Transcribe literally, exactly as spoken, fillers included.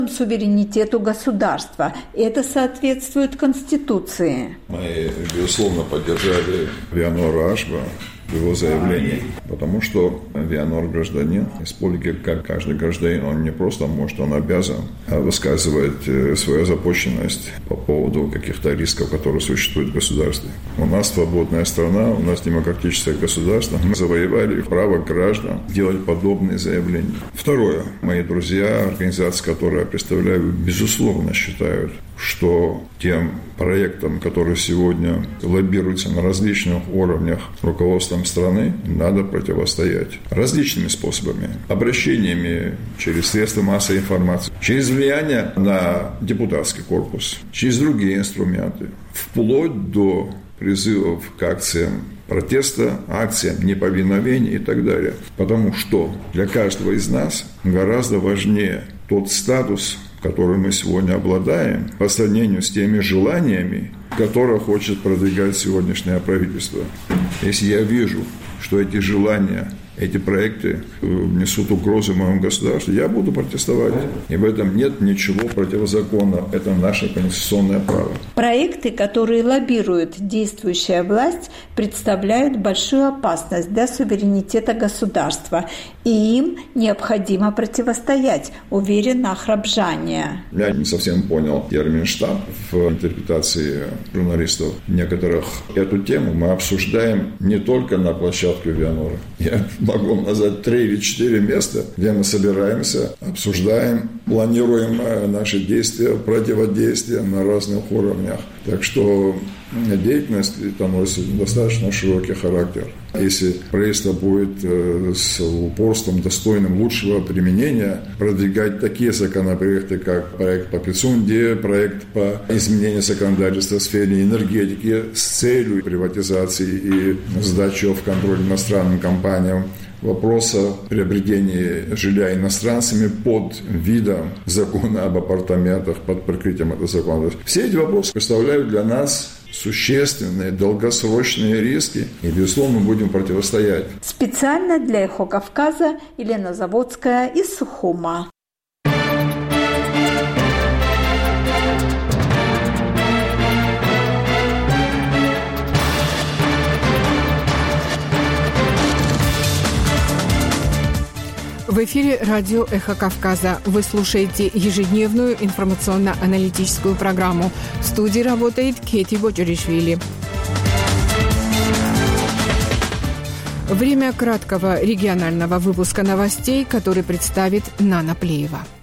суверенитету государства. Это соответствует Конституции. Мы, безусловно, поддержали Вианора Ашба в его заявлении, потому что Вианор гражданин республики, как каждый гражданин, он не просто может, он обязан высказывать свою озабоченность по поводу каких-то рисков, которые существуют в государстве. У нас свободная страна, у нас демократическое государство. Мы завоевали право граждан делать подобные заявления. Второе. Мои друзья, организации, которые я представляю, безусловно считают, что тем проектам, которые сегодня лоббируются на различных уровнях руководством страны, надо противостоять различными способами. Обращениями через средства массовой информации, через влияние на депутатский корпус, через другие инструменты, вплоть до призывов к акциям протеста, акциям неповиновения и так далее. Потому что для каждого из нас гораздо важнее тот статус, которым мы сегодня обладаем, по сравнению с теми желаниями, которые хочет продвигать сегодняшнее правительство. Если я вижу, что эти желания, эти проекты несут угрозы моему государству, я буду протестовать. И в этом нет ничего противозаконного. Это наше конституционное право. Проекты, которые лоббирует действующая власть, представляют большую опасность для суверенитета государства. И им необходимо противостоять, уверен Ахрабжания. Я не совсем понял термин «штаб» в интерпретации журналистов некоторых. Эту тему мы обсуждаем не только на площадке Вианора. Я могу назвать три или четыре места, где мы собираемся, обсуждаем, планируем наши действия, противодействия на разных уровнях. Так что деятельность там носит достаточно широкий характер. Если правительство будет с упорством, достойным лучшего применения, продвигать такие законопроекты, как проект по Пицунде, проект по изменению законодательства в сфере энергетики с целью приватизации и сдачи в контроль иностранным компаниям, вопроса приобретения жилья иностранцами под видом закона об апартаментах, под прикрытием этого закона. Все эти вопросы представляют для нас существенные, долгосрочные риски, и, безусловно, мы будем противостоять. Специально для «Эхо Кавказа» Елена Заводская из Сухума. В эфире радио «Эхо Кавказа». Вы слушаете ежедневную информационно-аналитическую программу. В студии работает Кети Боджоришвили. Время краткого регионального выпуска новостей, который представит Нана Плеева.